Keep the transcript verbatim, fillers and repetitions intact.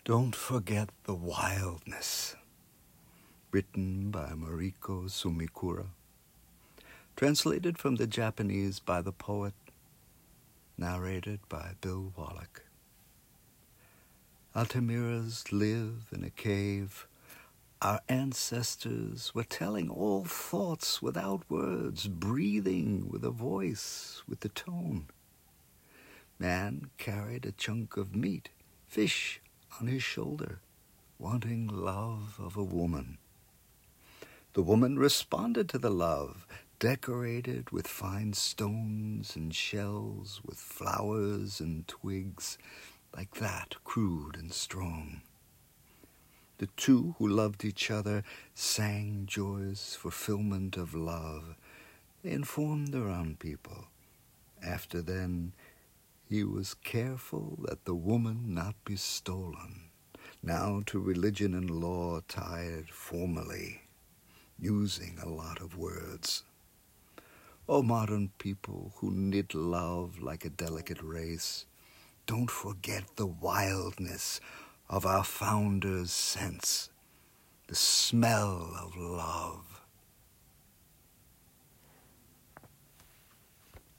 Don't Forget the Wildness, written by Mariko Sumikura, translated from the Japanese by the poet, narrated by Bill Wallach. Altamiras live in a cave. Our ancestors were telling all thoughts without words, breathing with a voice, with the tone. Man carried a chunk of meat, fish, on his shoulder, wanting love of a woman. The woman responded to the love, decorated with fine stones and shells, with flowers and twigs, like that, crude and strong. The two who loved each other sang joyous fulfillment of love. They informed their own people. After then, he was careful that the woman not be stolen, now to religion and law tied formally, using a lot of words. O modern people who knit love like a delicate race, don't forget the wildness of our founders' sense, the smell of love.